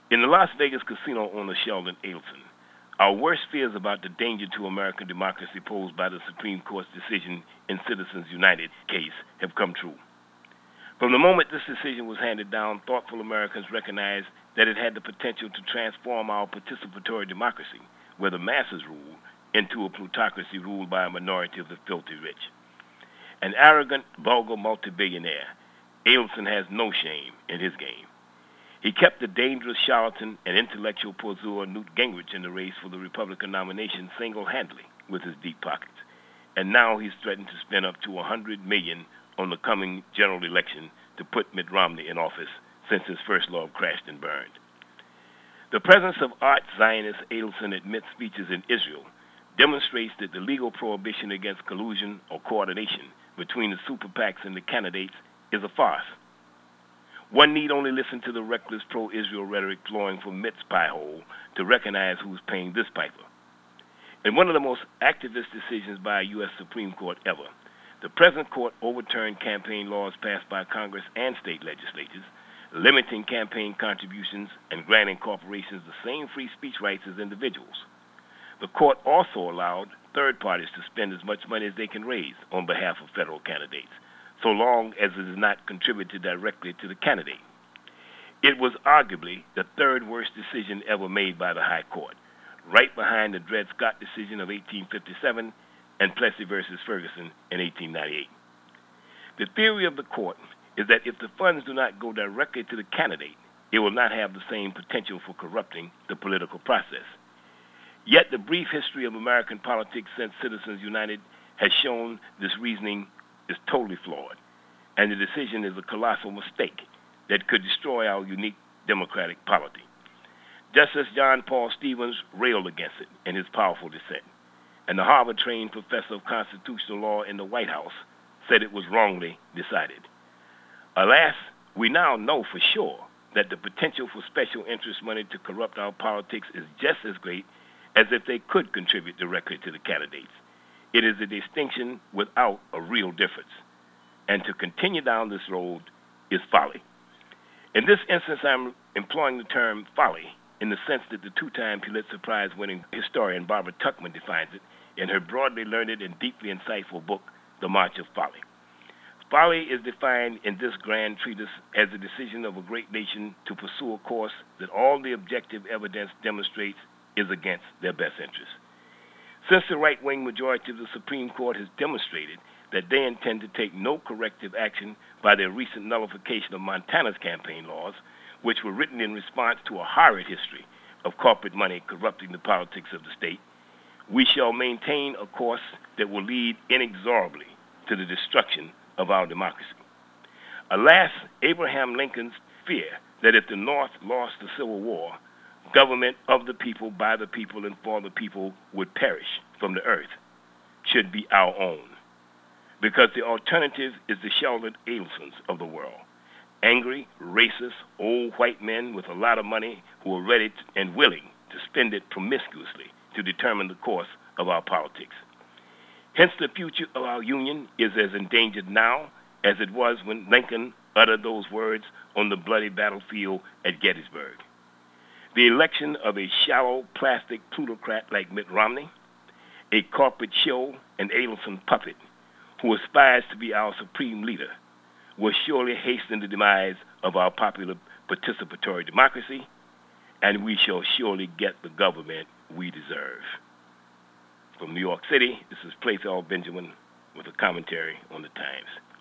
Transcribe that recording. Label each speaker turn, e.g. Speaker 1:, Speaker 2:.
Speaker 1: In the Las Vegas casino owner Sheldon Adelson, our worst fears about the danger to American democracy posed by the Supreme Court's decision in Citizens United case have come true. From the moment this decision was handed down, thoughtful Americans recognized that it had the potential to transform our participatory democracy, where the masses rule, into a plutocracy ruled by a minority of the filthy rich. An arrogant, vulgar multi-billionaire, Adelson has no shame in his game. He kept the dangerous charlatan and intellectual poseur Newt Gingrich in the race for the Republican nomination single-handedly with his deep pockets, and now he's threatened to spend up to $100 million on the coming general election to put Mitt Romney in office since his first love crashed and burned. The presence of arch Zionist Adelson at Mitt speeches in Israel demonstrates that the legal prohibition against collusion or coordination between the super PACs and the candidates is a farce. One need only listen to the reckless pro-Israel rhetoric flowing from Mitt's pie hole to recognize who's paying this piper. In one of the most activist decisions by a U.S. Supreme Court ever, the present court overturned campaign laws passed by Congress and state legislatures, limiting campaign contributions and granting corporations the same free speech rights as individuals. The court also allowed third parties to spend as much money as they can raise on behalf of federal candidates, so long as it is not contributed directly to the candidate. It was arguably the third worst decision ever made by the High Court, right behind the Dred Scott decision of 1857 and Plessy versus Ferguson in 1898. The theory of the court is that if the funds do not go directly to the candidate, it will not have the same potential for corrupting the political process. Yet the brief history of American politics since Citizens United has shown this reasoning is totally flawed, and the decision is a colossal mistake that could destroy our unique democratic polity. Justice John Paul Stevens railed against it in his powerful dissent, and the Harvard-trained professor of constitutional law in the White House said it was wrongly decided. Alas, we now know for sure that the potential for special interest money to corrupt our politics is just as great as if they could contribute directly to the candidates. It is a distinction without a real difference, and to continue down this road is folly. In this instance, I'm employing the term folly in the sense that the two-time Pulitzer Prize-winning historian Barbara Tuchman defines it in her broadly learned and deeply insightful book, The March of Folly. Folly is defined in this grand treatise as the decision of a great nation to pursue a course that all the objective evidence demonstrates is against their best interests. Since the right-wing majority of the Supreme Court has demonstrated that they intend to take no corrective action by their recent nullification of Montana's campaign laws, which were written in response to a horrid history of corporate money corrupting the politics of the state, we shall maintain a course that will lead inexorably to the destruction of our democracy. Alas, Abraham Lincoln's fear that if the North lost the Civil War, government of the people, by the people, and for the people would perish from the earth should be our own. Because the alternative is the Sheldon Adelsons of the world, angry, racist, old white men with a lot of money who are ready and willing to spend it promiscuously to determine the course of our politics. Hence, the future of our union is as endangered now as it was when Lincoln uttered those words on the bloody battlefield at Gettysburg. The election of a shallow, plastic plutocrat like Mitt Romney, a corporate show and Adelson puppet who aspires to be our supreme leader, will surely hasten the demise of our popular participatory democracy, and we shall surely get the government we deserve. From New York City, this is Playfell Benjamin with a commentary on the Times.